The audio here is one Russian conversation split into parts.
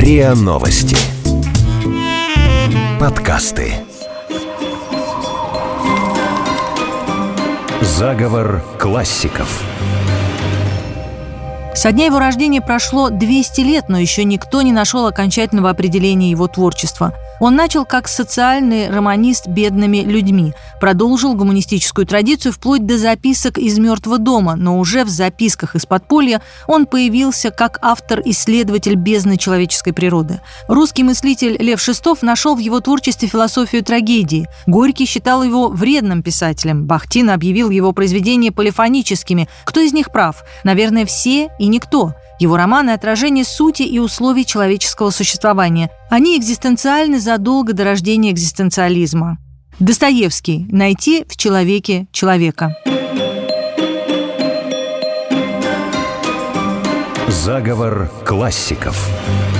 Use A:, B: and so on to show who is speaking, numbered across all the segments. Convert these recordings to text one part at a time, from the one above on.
A: РИА Новости. Подкасты. Заговор классиков.
B: Со дня его рождения прошло 200 лет, но еще никто не нашел окончательного определения его творчества. Он начал как социальный романист бедными людьми, продолжил гуманистическую традицию вплоть до записок из «Мертвого дома», но уже в записках из подполья он появился как автор-исследователь бездны человеческой природы. Русский мыслитель Лев Шестов нашел в его творчестве философию трагедии. Горький считал его вредным писателем. Бахтин объявил его произведения полифоническими. Кто из них прав? Наверное, все и никто. Его романы – отражение сути и условий человеческого существования. Они экзистенциальны задолго до рождения экзистенциализма. Достоевский. Найти в человеке человека.
A: Заговор классиков.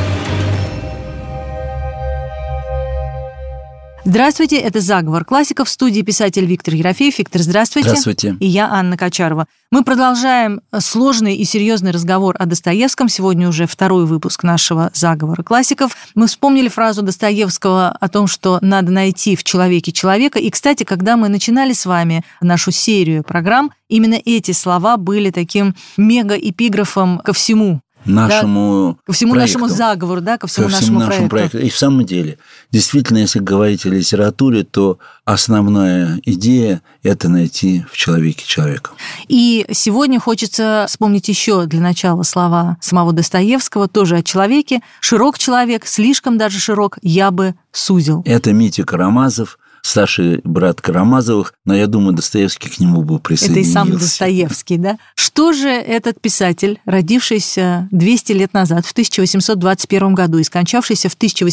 B: Здравствуйте, это «Заговор классиков», в студии писатель Виктор Ерофеев. Виктор, здравствуйте.
C: Здравствуйте.
B: И я, Анна Качарова. Мы продолжаем сложный и серьезный разговор о Достоевском. Сегодня уже второй выпуск нашего «Заговора классиков». Мы вспомнили фразу Достоевского о том, что надо найти в человеке человека. И, кстати, когда мы начинали с вами нашу серию программ, именно эти слова были таким мега-эпиграфом ко всему.
C: Ко всему
B: нашему заговору, ко всему нашему проекту.
C: И в самом деле, действительно, если говорить о литературе, то основная идея – это найти в человеке человека.
B: И сегодня хочется вспомнить еще для начала слова самого Достоевского, тоже о человеке. «Широк человек, слишком даже широк, я бы сузил».
C: Это Митя Карамазов, старший брат Карамазовых, но я думаю, Достоевский к нему бы присоединился.
B: Это и сам Достоевский, да? Что же этот писатель, родившийся 200 лет назад, в 1821 году и скончавшийся в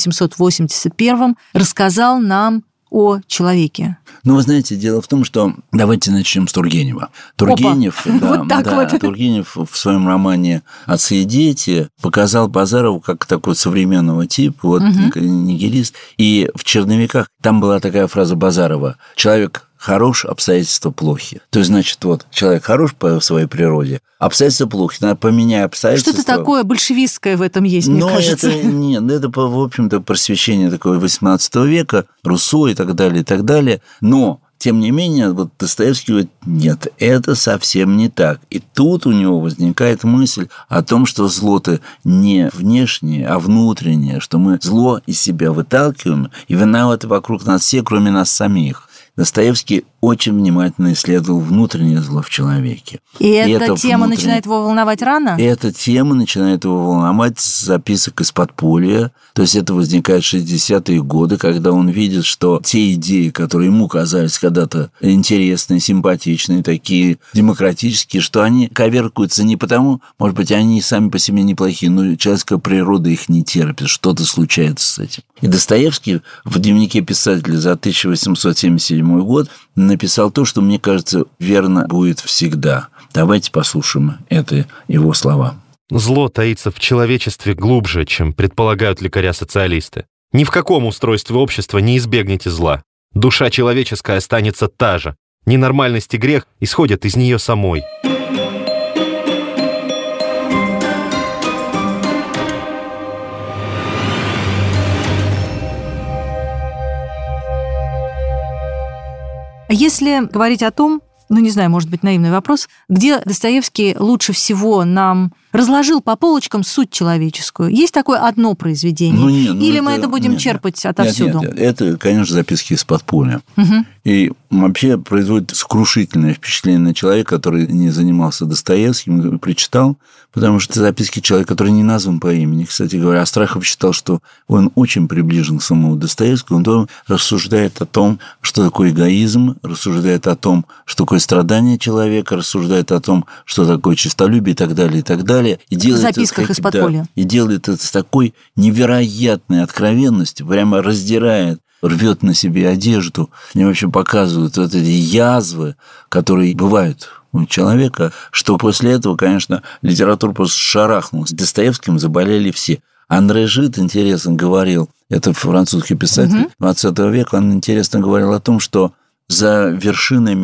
B: 1881, рассказал нам о человеке?
C: Ну, вы знаете, дело в том, что давайте начнем с Тургенева. Тургенев в своем романе «Отцы и дети» показал Базарову как такой современного типа, нигилист. И в «Черновиках» там была такая фраза Базарова: «Человек хорош, обстоятельства плохи». То есть, значит, человек хорош по своей природе, обстоятельства плохи, надо поменять обстоятельства.
B: Что-то такое большевистское в этом есть, мне кажется.
C: Это, в общем-то, просвещение такое XVIII века, Руссо и так далее. Но, тем не менее, Достоевский говорит: нет, это совсем не так. И тут у него возникает мысль о том, что зло-то не внешнее, а внутреннее, что мы зло из себя выталкиваем, и виноваты вокруг нас все, кроме нас самих. Достоевский очень внимательно исследовал внутреннее зло в человеке.
B: И эта тема начинает его волновать рано?
C: Эта тема начинает его волновать с записок из подполья. То есть это возникает в 60-е годы, когда он видит, что те идеи, которые ему казались когда-то интересные, симпатичные, такие демократические, что они коверкуются не потому, может быть, они сами по себе неплохие, но человеческая природа их не терпит, что-то случается с этим. И Достоевский в дневнике писателя за 1877 год написал то, что, мне кажется, верно будет всегда. Давайте послушаем это его слова.
D: Зло таится в человечестве глубже, чем предполагают лекаря-социалисты. Ни в каком устройстве общества не избегнете зла. Душа человеческая останется та же. Ненормальность и грех исходят из нее самой.
B: Если говорить о том, не знаю, может быть, наивный вопрос, где Достоевский лучше всего нам разложил по полочкам суть человеческую? Есть такое одно произведение? Или мы это будем черпать отовсюду?
C: Нет. Это, конечно, записки из подполья.
B: Угу.
C: И вообще производит сокрушительное впечатление на человека, который не занимался Достоевским, прочитал, потому что это записки человека, который не назван по имени. Кстати говоря, Астахов считал, что он очень приближен к самому Достоевскому. Он рассуждает о том, что такое эгоизм, рассуждает о том, что такое страдание человека, рассуждает о том, что такое честолюбие и так далее, и так далее. И делает
B: в записках из подполья.
C: И делает это с такой невероятной откровенностью, прямо раздирает, рвет на себе одежду. Мне вообще показывают эти язвы, которые бывают у человека, что после этого, конечно, литература просто шарахнулась. Достоевским заболели все. Андре Жид, интересно, говорил, это французский писатель 20 века, он интересно говорил о том, что за вершинами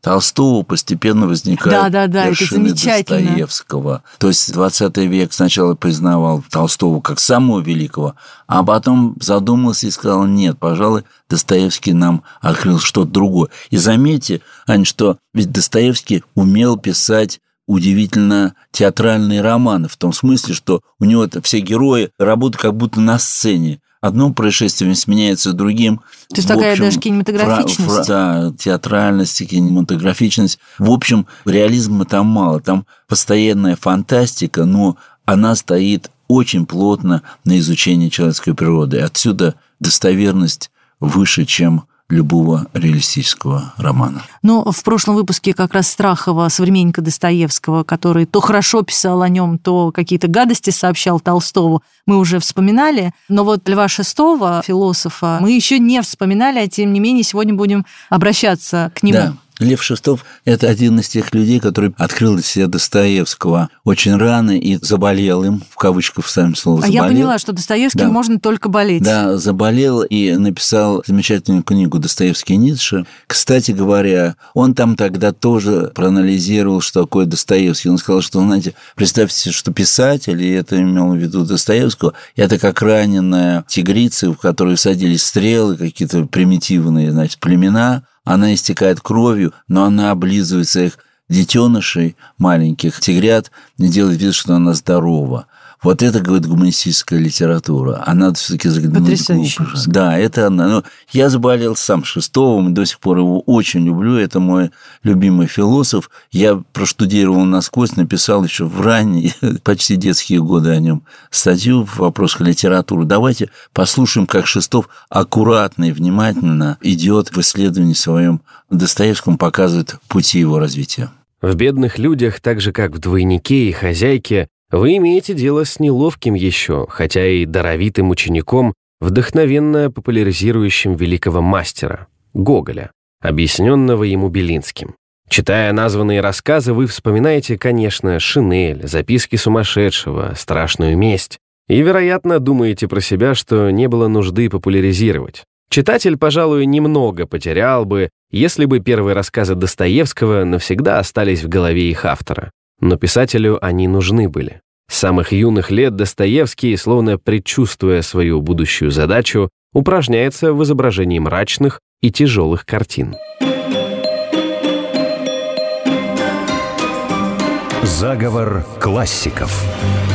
C: Толстого постепенно возникают вершины Достоевского. То есть 20 век сначала признавал Толстого как самого великого, а потом задумался и сказал: нет, пожалуй, Достоевский нам открыл что-то другое. И заметьте, Ань, что ведь Достоевский умел писать удивительно театральные романы, в том смысле, что у него все герои работают как будто на сцене. Одно происшествие сменяется другим.
B: То есть такая даже кинематографичность.
C: Да, театральность, кинематографичность. В общем, реализма там мало. Там постоянная фантастика, но она стоит очень плотно на изучении человеческой природы. Отсюда достоверность выше, чем любого реалистического романа.
B: Но в прошлом выпуске как раз Страхова, современника Достоевского, который то хорошо писал о нем, то какие-то гадости сообщал Толстову, мы уже вспоминали. Но вот Льва Шестого, философа, мы еще не вспоминали, а тем не менее сегодня будем обращаться к нему.
C: Да. Лев Шестов – это один из тех людей, который открыл для себя Достоевского очень рано и заболел им, в кавычках вставим слово «заболел».
B: А я поняла, что Достоевским можно только болеть.
C: Да, заболел и написал замечательную книгу «Достоевский и Ницше». Кстати говоря, он там тогда тоже проанализировал, что такое Достоевский. Он сказал, что, знаете, представьте, что писатель, и это имел в виду Достоевского, это как раненая тигрица, в которой садились стрелы, какие-то примитивные, значит, племена. Она истекает кровью, но она облизывает своих детенышей, маленьких тигрят, и делает вид, что она здорова. Вот это, говорит, гуманистическая литература. А надо все-таки заглянуть глубже. Да, это она. Но я заболел сам Шестовым, до сих пор его очень люблю. Это мой любимый философ. Я проштудировал насквозь, написал еще в ранние, почти детские годы о нем статью в вопросах литературы. Давайте послушаем, как Шестов аккуратно и внимательно идет в исследовании своем Достоевском, показывает пути его развития.
E: В «Бедных людях», так же как в «Двойнике» и «Хозяйке», вы имеете дело с неловким еще, хотя и даровитым учеником, вдохновенно популяризирующим великого мастера – Гоголя, объясненного ему Белинским. Читая названные рассказы, вы вспоминаете, конечно, «Шинель», «Записки сумасшедшего», «Страшную месть» и, вероятно, думаете про себя, что не было нужды популяризировать. Читатель, пожалуй, немного потерял бы, если бы первые рассказы Достоевского навсегда остались в голове их автора. Но писателю они нужны были. С самых юных лет Достоевский, словно предчувствуя свою будущую задачу, упражняется в изображении мрачных и тяжелых картин.
A: Заговор классиков.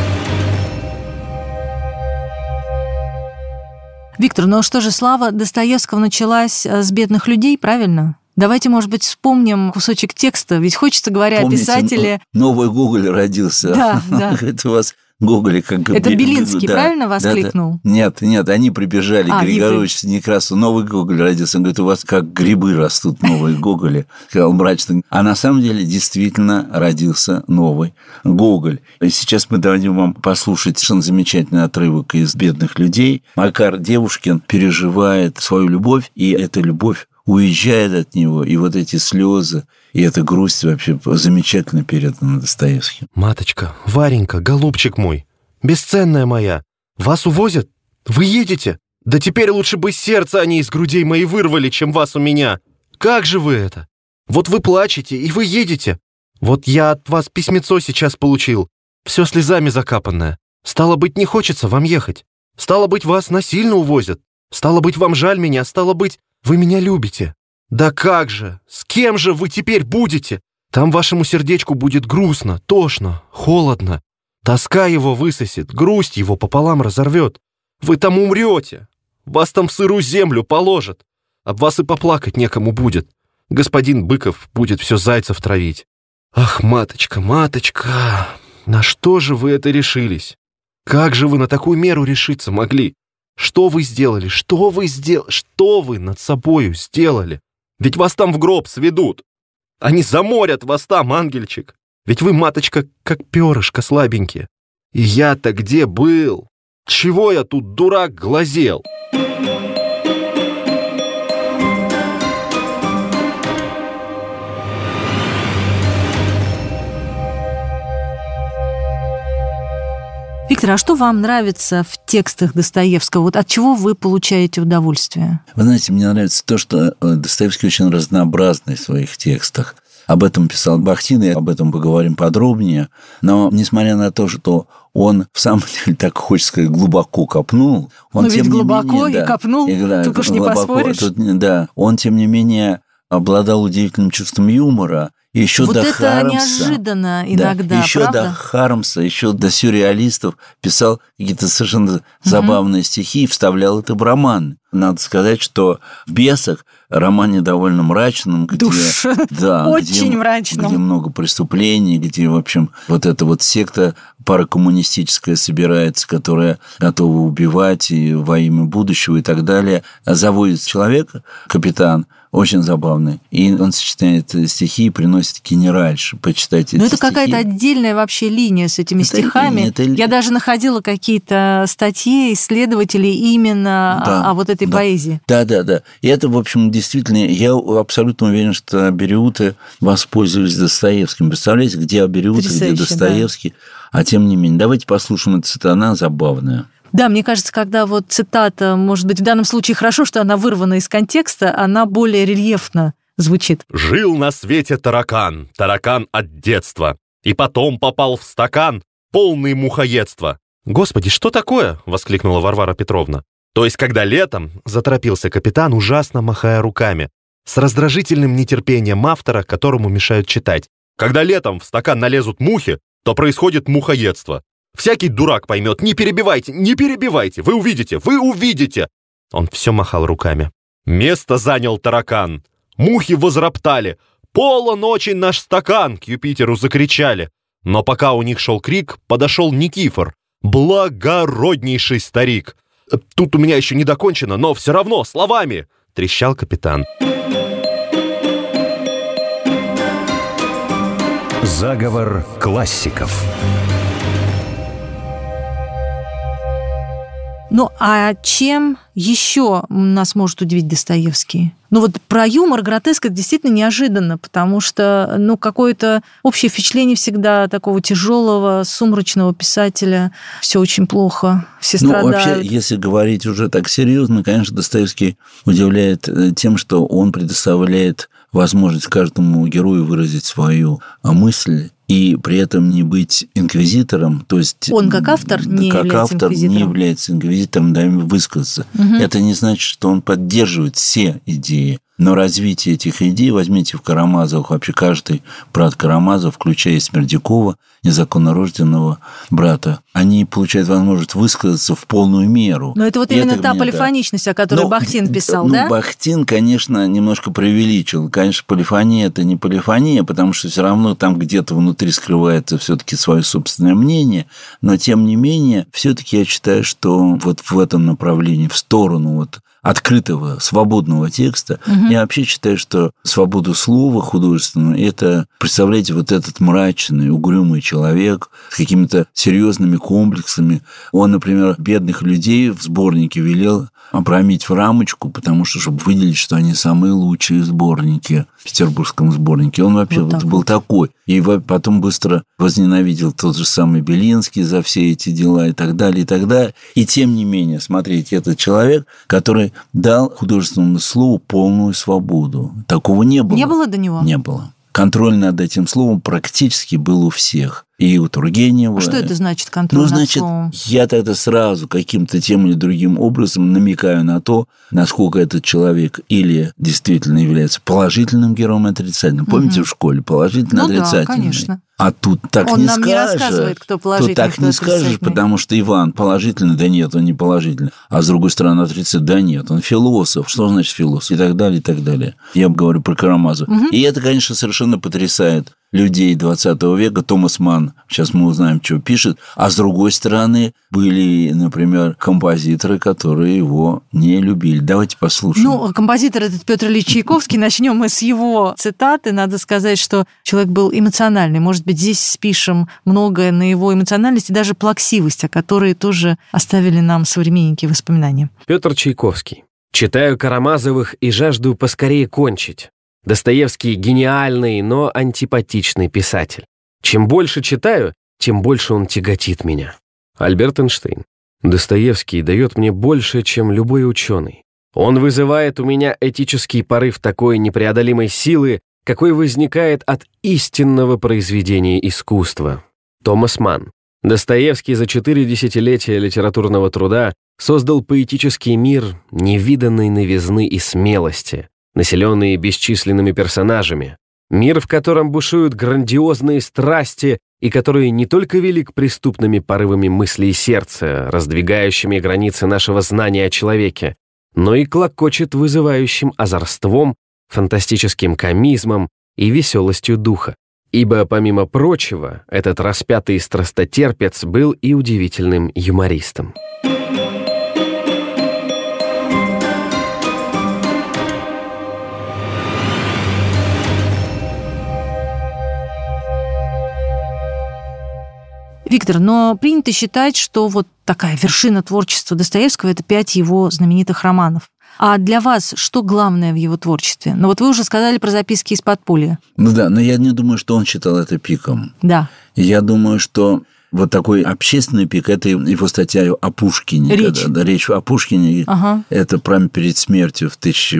B: Виктор, ну что же, слава Достоевского началась с «Бедных людей», правильно? Давайте, может быть, вспомним кусочек текста, ведь хочется, говоря о писателе...
C: Новый Гоголь родился.
B: Да, да.
C: Это у вас Гоголь как...
B: Это Белинский, да, правильно воскликнул?
C: Да. Нет, они прибежали, Григорович Некрасов, новый Гоголь родился. Он говорит, у вас как грибы растут новые Гоголи. Сказал мрачно. А на самом деле действительно родился новый Гоголь. И сейчас мы дадим вам послушать совершенно замечательный отрывок из «Бедных людей». Макар Девушкин переживает свою любовь, и эта любовь уезжает от него, и вот эти слезы, и эта грусть вообще замечательно передана Достоевским.
D: Маточка, Варенька, голубчик мой, бесценная моя, вас увозят? Вы едете? Да теперь лучше бы сердце они из грудей моей вырвали, чем вас у меня. Как же вы это? Вот вы плачете, и вы едете. Вот я от вас письмецо сейчас получил, все слезами закапанное. Стало быть, не хочется вам ехать. Стало быть, вас насильно увозят. Стало быть, вам жаль меня, стало быть, вы меня любите. Да как же? С кем же вы теперь будете? Там вашему сердечку будет грустно, тошно, холодно. Тоска его высосет, грусть его пополам разорвет. Вы там умрете. Вас там в сырую землю положат. Об вас и поплакать некому будет. Господин Быков будет все зайцев травить. Ах, маточка, маточка, на что же вы это решились? Как же вы на такую меру решиться могли? Что вы сделали? Что вы сделали? Что вы над собою сделали? Ведь вас там в гроб сведут. Они заморят вас там, ангельчик. Ведь вы, маточка, как перышко слабенькие. И я-то где был? Чего я тут, дурак, глазел?
B: Виктор, а что вам нравится в текстах Достоевского? Вот от чего вы получаете удовольствие?
C: Вы знаете, мне нравится то, что Достоевский очень разнообразный в своих текстах. Об этом писал Бахтин, и об этом поговорим подробнее. Но, несмотря на то, что он, в самом деле, так хочется сказать, глубоко копнул. Он,
B: но ведь глубоко и копнул, тут уж не поспоришь.
C: Он, тем не менее, обладал удивительным чувством юмора. И еще
B: вот
C: до
B: это
C: Хармса,
B: неожиданно иногда,
C: еще
B: правда?
C: до Хармса, еще до сюрреалистов писал какие-то совершенно забавные стихи и вставлял это в роман. Надо сказать, что в «Бесах», романе довольно мрачном, где,
B: очень мрачном,
C: где много преступлений, где, в общем, вот эта вот секта паракоммунистическая собирается, которая готова убивать и во имя будущего и так далее, заводит человека, капитан, очень забавный. И он сочетает стихи и приносит генеральши. Почитайте эти
B: это
C: стихи.
B: Какая-то отдельная вообще линия с этими стихами. Я даже находила какие-то статьи исследователей именно о вот этой поэзии.
C: Да. И это, в общем, действительно, я абсолютно уверен, что абериуты воспользовались Достоевским. Представляете, где абериуты, где Достоевский. Да. А тем не менее, давайте послушаем эту цитату, она забавная.
B: Да, мне кажется, когда вот цитата, может быть, в данном случае хорошо, что она вырвана из контекста, она более рельефно звучит.
D: «Жил на свете таракан, таракан от детства, и потом попал в стакан, полный мухоедства». «Господи, что такое?» — воскликнула Варвара Петровна. То есть, когда летом, заторопился капитан, ужасно махая руками, с раздражительным нетерпением автора, которому мешают читать. Когда летом в стакан налезут мухи, то происходит мухоедство. Всякий дурак поймет, не перебивайте, вы увидите. Он все махал руками. Место занял таракан. Мухи возроптали. Полон очень наш стакан, к Юпитеру закричали. Но пока у них шел крик, подошел Никифор, благороднейший старик. Тут у меня еще не докончено, но все равно словами, трещал капитан.
A: Заговор классиков.
B: Ну, а чем еще нас может удивить Достоевский? Ну, вот про юмор, гротеск, это действительно неожиданно, потому что, какое-то общее впечатление всегда такого тяжелого, сумрачного писателя. Все очень плохо, все страдают.
C: Вообще, если говорить уже так серьезно, конечно, Достоевский удивляет тем, что он предоставляет возможность каждому герою выразить свою мысль, и при этом не быть инквизитором, то есть...
B: Он как автор не
C: является инквизитором, да, высказаться. Угу. Это не значит, что он поддерживает все идеи. Но развитие этих идей, возьмите в Карамазовых, вообще каждый брат Карамазов, включая Смердякова, незаконно рожденного брата, они получают возможность высказаться в полную меру.
B: Но это вот именно та полифоничность, о которой Бахтин писал, да?
C: Бахтин, конечно, немножко преувеличил. Конечно, полифония – это не полифония, потому что все равно там где-то внутри скрывается все-таки свое собственное мнение, но тем не менее, все-таки я считаю, что вот в этом направлении, в сторону вот открытого, свободного текста. Я вообще считаю, что свободу слова художественного – это, представляете, вот этот мрачный, угрюмый человек с какими-то серьезными комплексами. Он, например, бедных людей в сборнике велел обрамить в рамочку, потому что, чтобы выделить, что они самые лучшие сборники в петербургском сборнике. Он вообще вот был такой. И потом быстро возненавидел тот же самый Белинский за все эти дела и так далее, и так далее. И тем не менее, смотрите, этот человек, который дал художественному слову полную свободу. Такого не было.
B: Не было до него?
C: Не было. Контроль над этим словом практически был у всех. И у Тургенева.
B: Что это значит, контроль над словом?
C: Я тогда сразу каким-то тем или другим образом намекаю на то, насколько этот человек или действительно является положительным героем, отрицательным. Помните, в школе положительный, отрицательный?
B: Да, конечно.
C: А тут так
B: он
C: не
B: нам
C: скажешь.
B: Не рассказывает, кто положительный,
C: тут так
B: кто
C: не скажешь, потому что Иван положительный, да нет, он не положительный. А с другой стороны, отрицательный, да нет, он философ. Что значит философ? И так далее, и так далее. Я говорю про Карамазова. И это, конечно, совершенно потрясает людей 20 века. Томас Манн, сейчас мы узнаем, что пишет. А с другой стороны, были, например, композиторы, которые его не любили. Давайте послушаем.
B: Композитор этот Петр Ильич Чайковский. Начнем мы с его цитаты. Надо сказать, что человек был эмоциональный. Может быть, здесь спишем многое на его эмоциональность и даже плаксивость, о которой тоже оставили нам современники воспоминания.
E: Петр Чайковский. Читаю Карамазовых и жажду поскорее кончить. Достоевский гениальный, но антипатичный писатель. Чем больше читаю, тем больше он тяготит меня. Альберт Эйнштейн. Достоевский дает мне больше, чем любой ученый. Он вызывает у меня этический порыв такой непреодолимой силы, какой возникает от истинного произведения искусства. Томас Манн. Достоевский за 4 десятилетия литературного труда создал поэтический мир невиданной новизны и смелости, населенный бесчисленными персонажами. Мир, в котором бушуют грандиозные страсти и который не только велик преступными порывами мысли и сердца, раздвигающими границы нашего знания о человеке, но и клокочет вызывающим озорством, фантастическим комизмом и веселостью духа. Ибо, помимо прочего, этот распятый страстотерпец был и удивительным юмористом.
B: Виктор, но принято считать, что вот такая вершина творчества Достоевского – это 5 его знаменитых романов. А для вас что главное в его творчестве? Ну вот вы уже сказали про записки из подполья.
C: Ну да, но я не думаю, что он считал это пиком.
B: Да.
C: Я думаю, что вот такой общественный пик – это его статья о Пушкине. Речь о Пушкине. Ага. Это прямо перед смертью в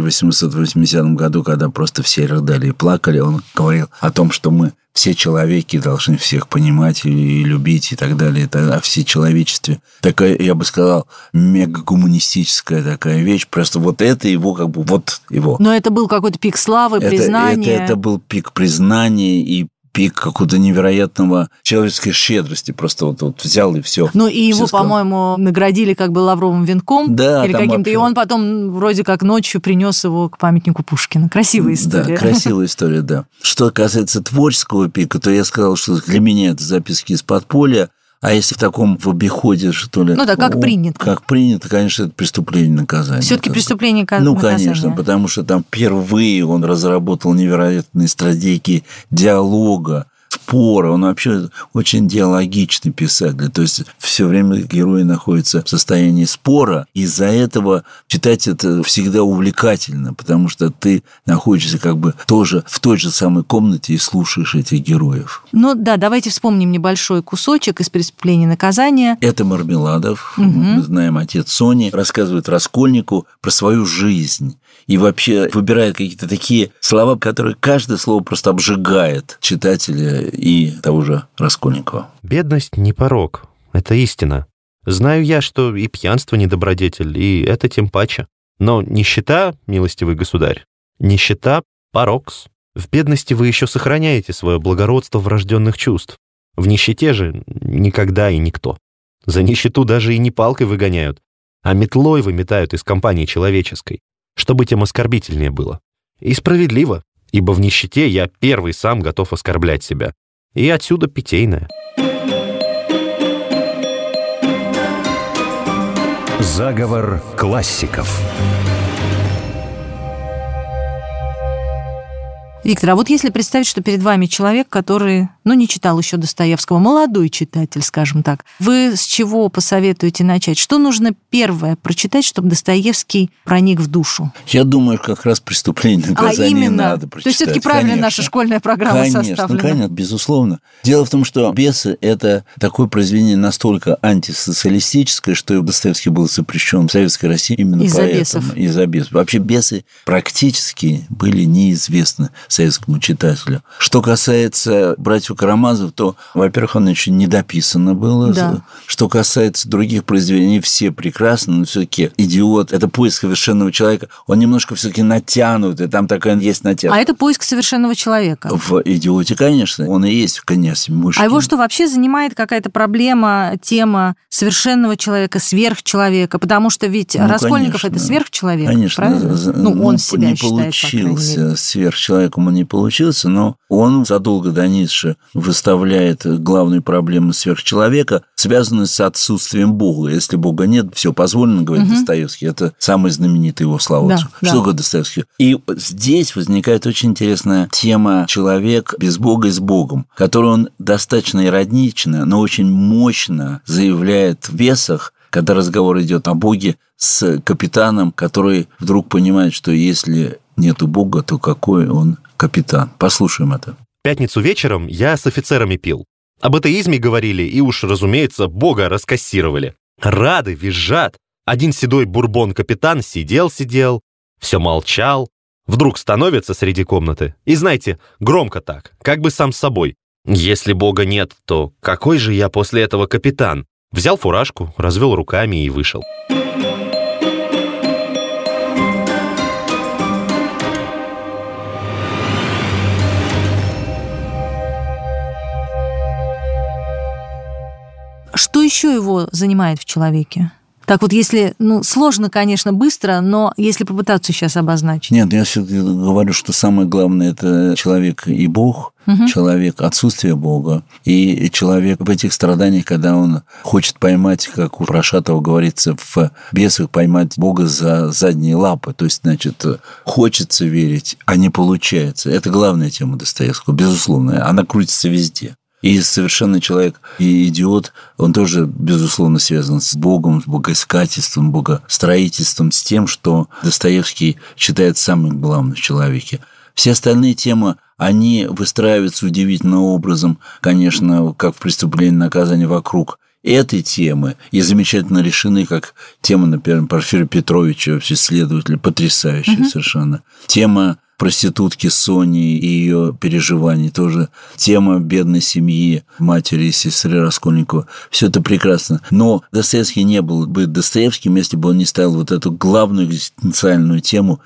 C: 1880 году, когда просто все рыдали и плакали. Он говорил о том, что мы все человеки должны всех понимать и любить и так далее. Это о всечеловечестве. Такая, я бы сказал, мегагуманистическая такая вещь. Просто вот это его как бы вот его.
B: Но это был какой-то пик славы, признания.
C: Это был пик признания и пик какого-то невероятного человеческой щедрости. Просто вот взял и все.
B: Ну, и его, по-моему, наградили как бы лавровым венком. Да, или каким-то. Вообще... И он потом вроде как ночью принес его к памятнику Пушкина. Красивая история.
C: Да, красивая история, да. Что касается творческого пика, то я сказал, что для меня это записки из подполья. А если в таком в обиходе, что ли...
B: Ну да, как принято.
C: Как принято, конечно, это преступление наказания.
B: Все-таки преступление наказания.
C: Ну, конечно, потому что там впервые он разработал невероятные стратегии диалога, спора. Он вообще очень диалогичный писатель. То есть все время герои находятся в состоянии спора. Из-за этого читать это всегда увлекательно, потому что ты находишься как бы тоже в той же самой комнате и слушаешь этих героев.
B: Ну да, давайте вспомним небольшой кусочек из «Преступления и наказания».
C: Это Мармеладов, мы знаем, отец Сони, рассказывает Раскольнику про свою жизнь. И вообще выбирает какие-то такие слова, которые каждое слово просто обжигает читателя и того же Раскольникова.
D: Бедность не порок, это истина. Знаю я, что и пьянство не добродетель, и это тем паче. Но нищета, милостивый государь, нищета – порокс. В бедности вы еще сохраняете свое благородство врожденных чувств. В нищете же никогда и никто. За нищету даже и не палкой выгоняют, а метлой выметают из компании человеческой, чтобы тем оскорбительнее было. И справедливо, ибо в нищете я первый сам готов оскорблять себя. И отсюда питейное.
A: Заговор классиков.
B: Виктор, а вот если представить, что перед вами человек, который, не читал еще Достоевского, молодой читатель, скажем так, вы с чего посоветуете начать? Что нужно первое прочитать, чтобы Достоевский проник в душу?
C: Я думаю, как раз «Преступление и наказание» надо прочитать.
B: То есть все-таки правильно наша школьная программа составлена?
C: Конечно, безусловно. Дело в том, что «Бесы» – это такое произведение настолько антисоциалистическое, что Достоевский был запрещен в Советской России именно поэтому. Из-за бесов. Вообще бесы практически были неизвестны советскому читателю. Что касается «Братьев Карамазов», то, во-первых, оно еще не дописано было. Да. Что касается других произведений, они все прекрасны, но все-таки «Идиот» – это поиск совершенного человека. Он немножко все-таки натянут, и там такая есть натяжка.
B: А это поиск совершенного человека?
C: В «Идиоте», конечно. Он и есть в «Князе Мышкин».
B: А его что, вообще занимает какая-то проблема, тема совершенного человека, сверхчеловека? Потому что ведь Раскольников – это сверхчеловек,
C: конечно,
B: правильно? Он себя считает, по крайней мере.
C: Не получился сверхчеловеком, он не получился, но он задолго до Ницше выставляет главную проблему сверхчеловека, связанную с отсутствием Бога. Если Бога нет, все позволено, говорит Достоевский. Это самый знаменитый его слова. Что говорит Достоевский? И здесь возникает очень интересная тема «Человек без Бога и с Богом», которую он достаточно иронично, но очень мощно заявляет в «Бесах», когда разговор идет о Боге с капитаном, который вдруг понимает, что если нету Бога, то какой он капитан? Послушаем это.
D: В пятницу вечером я с офицерами пил. Об атеизме говорили и уж, разумеется, Бога раскассировали. Рады, визжат. Один седой бурбон-капитан сидел, все молчал, вдруг становится среди комнаты. И знаете, громко так, как бы сам с собой. Если Бога нет, то какой же я после этого капитан? Взял фуражку, развел руками и вышел.
B: Что еще его занимает в человеке? Так вот, если, сложно, конечно, быстро, но если попытаться сейчас обозначить.
C: Нет, я все-таки говорю, что самое главное – это человек и Бог, человек – отсутствие Бога, и человек в этих страданиях, когда он хочет поймать, как у Прошатова говорится, в «Бесах» поймать Бога за задние лапы. То есть, значит, хочется верить, а не получается. Это главная тема Достоевского, безусловно. Она крутится везде. И совершенно человек и идиот, он тоже, безусловно, связан с Богом, с богоискательством, богостроительством, с тем, что Достоевский считает самым главным в человеке. Все остальные темы, они выстраиваются удивительным образом, конечно, как в «Преступлении и наказании» вокруг этой темы, и замечательно решены, как тема, например, Порфирия Петровича, вообще следователя, потрясающая совершенно. Тема проститутки Сони и ее переживаний тоже. Тема бедной семьи, матери и сестры Раскольникова. Все это прекрасно. Но Достоевский не был бы Достоевским, если бы он не ставил вот эту главную экзистенциальную тему,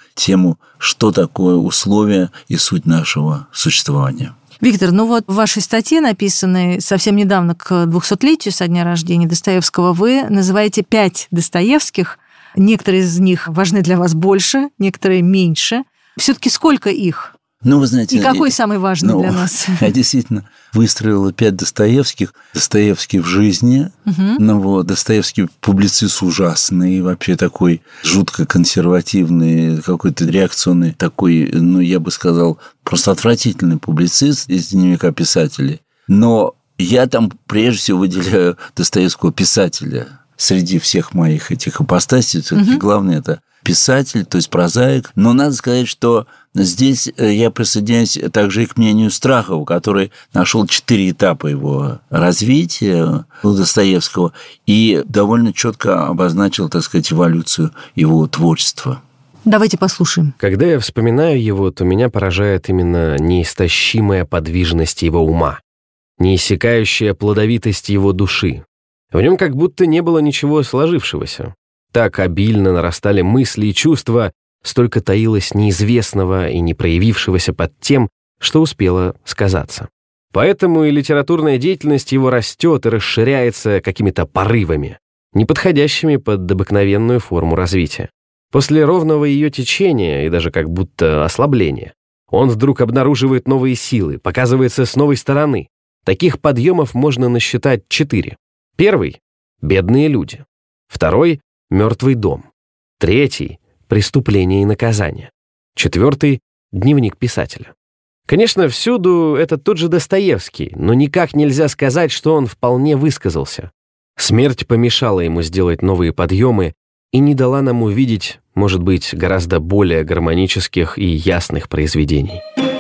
C: что такое условия и суть нашего существования.
B: Виктор, в вашей статье, написанной совсем недавно к 200-летию со дня рождения Достоевского, вы называете 5 Достоевских. Некоторые из них важны для вас больше, некоторые меньше. Все-таки сколько их?
C: Вы знаете...
B: И какой самый важный для нас?
C: Я действительно выстроила 5 Достоевских. Достоевский в жизни. Достоевский публицист ужасный, вообще такой жутко консервативный, какой-то реакционный, такой, я бы сказал, просто отвратительный публицист из дневника писателей. Но я там прежде всего выделяю Достоевского писателя. Среди всех моих этих ипостасей все-таки главное – это писатель, то есть прозаик. Но надо сказать, что здесь я присоединяюсь также и к мнению Страхова, который нашел 4 этапа его развития у Достоевского и довольно четко обозначил, так сказать, эволюцию его творчества.
B: Давайте послушаем.
E: Когда я вспоминаю его, то меня поражает именно неистощимая подвижность его ума, неиссякающая плодовитость его души. В нем как будто не было ничего сложившегося. Так обильно нарастали мысли и чувства, столько таилось неизвестного и не проявившегося под тем, что успело сказаться. Поэтому и литературная деятельность его растет и расширяется какими-то порывами, неподходящими под обыкновенную форму развития. После ровного ее течения и даже как будто ослабления он вдруг обнаруживает новые силы, показывается с новой стороны. Таких подъемов можно насчитать 4. Первый – бедные люди. Второй – мертвый дом. Третий – преступление и наказание. Четвертый – дневник писателя. Конечно, всюду это тот же Достоевский, но никак нельзя сказать, что он вполне высказался. Смерть помешала ему сделать новые подъемы и не дала нам увидеть, может быть, гораздо более гармонических и ясных произведений.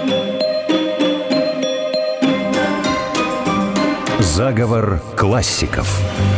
A: Заговор классиков.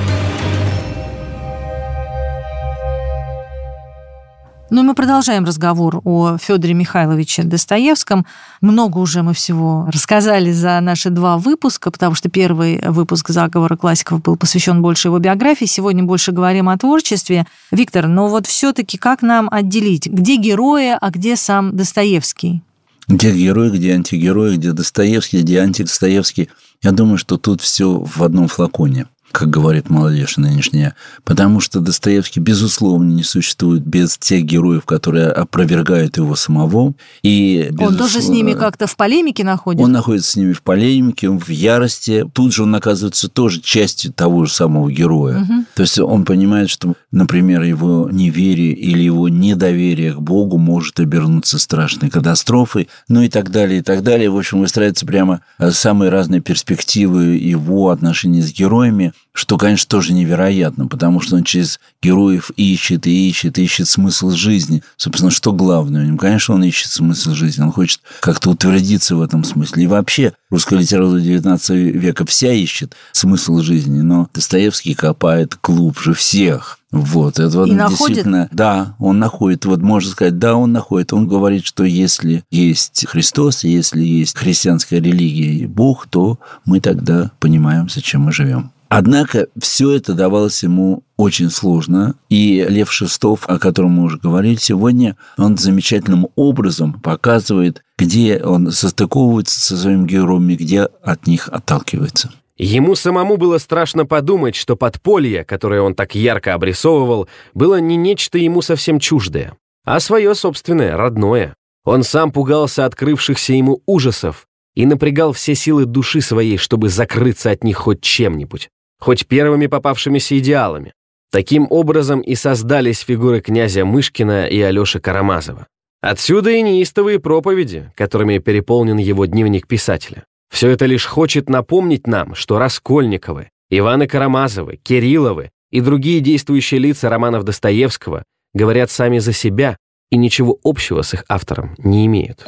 B: Мы продолжаем разговор о Федоре Михайловиче Достоевском. Много уже мы всего рассказали за наши 2 выпуска, потому что первый выпуск «Заговора классиков» был посвящен больше его биографии. Сегодня больше говорим о творчестве. Виктор, все-таки как нам отделить, где герои, а где сам Достоевский?
C: Где герой, где антигерой, где Достоевский, где антидостоевский. Я думаю, что тут все в одном флаконе, как говорит молодежь нынешняя. Потому что Достоевский, безусловно, не существует без тех героев, которые опровергают его самого. И,
B: он тоже с ними как-то в полемике находится? Он
C: находится с ними в полемике, в ярости. Тут же он оказывается тоже частью того же самого героя. То есть он понимает, что, например, его неверие или его недоверие к Богу может обернуться страшной катастрофой, и так далее, и так далее. В общем, выстраиваются прямо самые разные перспективы его отношений с героями. что, конечно, тоже невероятно, потому что он через героев ищет смысл жизни. Собственно, что главное у него? Конечно, он ищет смысл жизни, он хочет как-то утвердиться в этом смысле. И вообще русская литература XIX века вся ищет смысл жизни, но Достоевский копает глубже всех. Вот, это вот действительно, находит? Да, он находит. Вот можно сказать, да, он находит. Он говорит, что если есть Христос, если есть христианская религия и Бог, то мы тогда понимаем, зачем мы живем. Однако все это давалось ему очень сложно, и Лев Шестов, о котором мы уже говорили сегодня, он замечательным образом показывает, где он состыковывается со своими героями, где от них отталкивается.
E: Ему самому было страшно подумать, что подполье, которое он так ярко обрисовывал, было не нечто ему совсем чуждое, а свое собственное, родное. Он сам пугался открывшихся ему ужасов и напрягал все силы души своей, чтобы закрыться от них хоть чем-нибудь, хоть первыми попавшимися идеалами. Таким образом и создались фигуры князя Мышкина и Алёши Карамазова. Отсюда и неистовые проповеди, которыми переполнен его дневник писателя. Все это лишь хочет напомнить нам, что Раскольниковы, Иваны Карамазовы, Кирилловы и другие действующие лица романов Достоевского говорят сами за себя и ничего общего с их автором не имеют.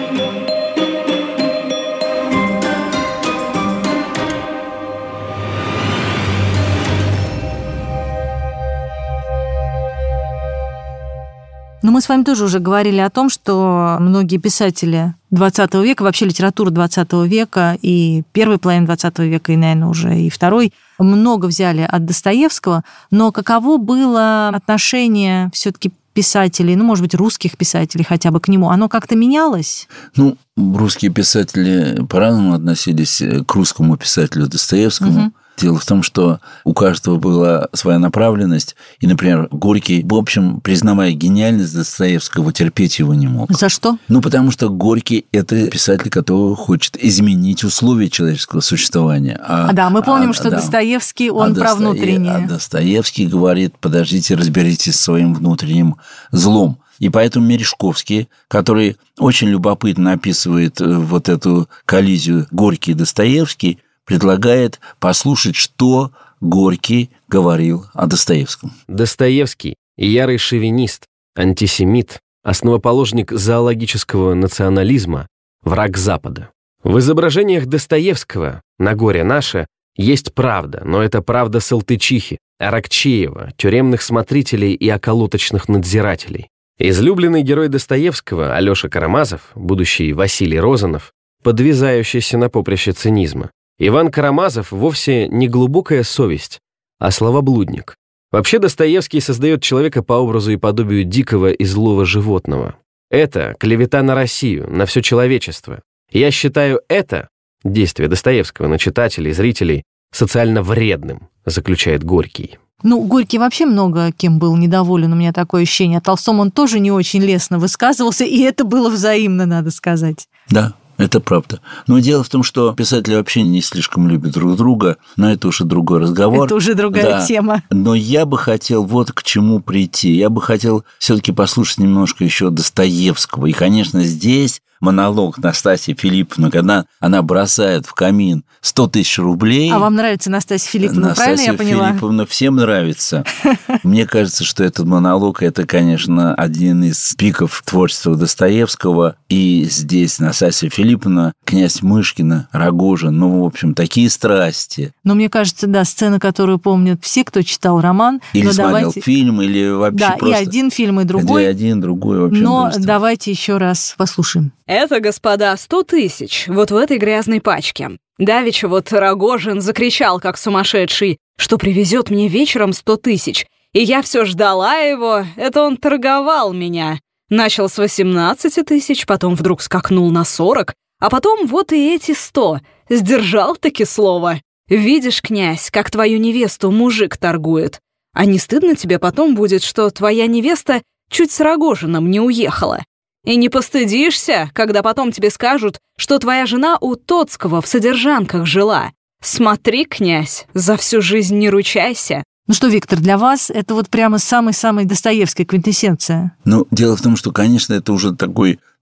B: Но мы с вами тоже уже говорили о том, что многие писатели XX века, вообще литература XX века и первой половины XX века, и, наверное, уже и второй, много взяли от Достоевского. Но каково было отношение все-таки писателей, ну, может быть, русских писателей хотя бы к нему? Оно как-то менялось?
C: Ну, русские писатели по-разному относились к русскому писателю Достоевскому. Угу. Дело в том, что у каждого была своя направленность. И, например, Горький, в общем, признавая гениальность Достоевского, терпеть его не мог.
B: За что?
C: Ну, потому что Горький – это писатель, который хочет изменить условия человеческого существования.
B: Да, мы помним, что да. Достоевский, он про внутреннее. А
C: Достоевский говорит, подождите, разберитесь со своим внутренним злом. И поэтому Мережковский, который очень любопытно описывает вот эту коллизию Горький и Достоевский, предлагает послушать, что Горький говорил о Достоевском.
E: Достоевский – ярый шовинист, антисемит, основоположник зоологического национализма, враг Запада. В изображениях Достоевского «На горе наше» есть правда, но это правда Салтычихи, Аракчеева, тюремных смотрителей и околоточных надзирателей. Излюбленный герой Достоевского, Алёша Карамазов, будущий Василий Розанов, подвязающийся на поприще цинизма. Иван Карамазов вовсе не глубокая совесть, а словоблудник. Вообще Достоевский создает человека по образу и подобию дикого и злого животного. Это клевета на Россию, на все человечество. Я считаю это, действие Достоевского на читателей, зрителей, социально вредным, заключает Горький.
B: Ну, Горький вообще много кем был недоволен, у меня такое ощущение. О Толстом он тоже не очень лестно высказывался, и это было взаимно, надо сказать.
C: Да. Это правда. Но дело в том, что писатели вообще не слишком любят друг друга, но это уже другой разговор.
B: Это уже другая тема.
C: Но я бы хотел вот к чему прийти. Я бы хотел все-таки послушать немножко еще Достоевского. И, конечно, здесь монолог Настасьи Филипповны, когда она бросает в камин 100 тысяч рублей.
B: А вам нравится Настасья Филипповна, правильно я поняла?
C: Настасья Филипповна всем нравится. Мне кажется, что этот монолог – это, конечно, один из пиков творчества Достоевского. И здесь Настасья Филипповна, князь Мышкина, Рогожин, ну, в общем, такие страсти.
B: Но мне кажется, да, сцена, которую помнят все, кто читал роман.
C: Или смотрел фильм, или вообще
B: да,
C: просто...
B: и один фильм, и другой.
C: И один, другой, вообще.
B: Но давайте еще раз послушаем.
F: Это, господа, 100 тысяч вот в этой грязной пачке. Давеча вот Рогожин закричал, как сумасшедший, что привезет мне вечером 100 тысяч. И я все ждала его, это он торговал меня. Начал с 18 тысяч, потом вдруг скакнул на 40, а потом вот и эти 100. Сдержал-таки слово. Видишь, князь, как твою невесту мужик торгует. А не стыдно тебе потом будет, что твоя невеста чуть с Рогожиным не уехала? И не постыдишься, когда потом тебе скажут, что твоя жена у Тоцкого в содержанках жила. Смотри, князь, за всю жизнь не ручайся.
B: Ну что, Виктор, для вас это вот прямо самый-самый Достоевский квинтэссенция?
C: Ну, дело в том, что, конечно, это уже такой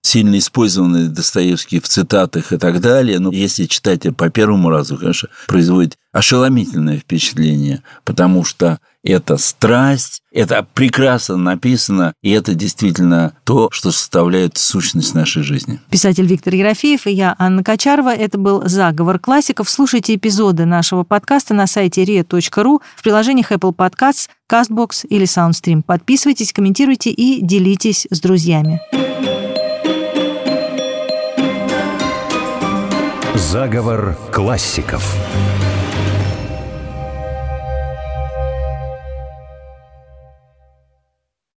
C: сильно использованы Достоевский в цитатах и так далее. Но если читать по первому разу, конечно, производит ошеломительное впечатление, потому что это страсть, это прекрасно написано, и это действительно то, что составляет сущность нашей жизни.
B: Писатель Виктор Ерофеев и я, Анна Кочарова. Это был «Заговор классиков». Слушайте эпизоды нашего подкаста на сайте ria.ru, в приложениях Apple Podcasts, CastBox или SoundStream. Подписывайтесь, комментируйте и делитесь с друзьями.
A: Заговор классиков.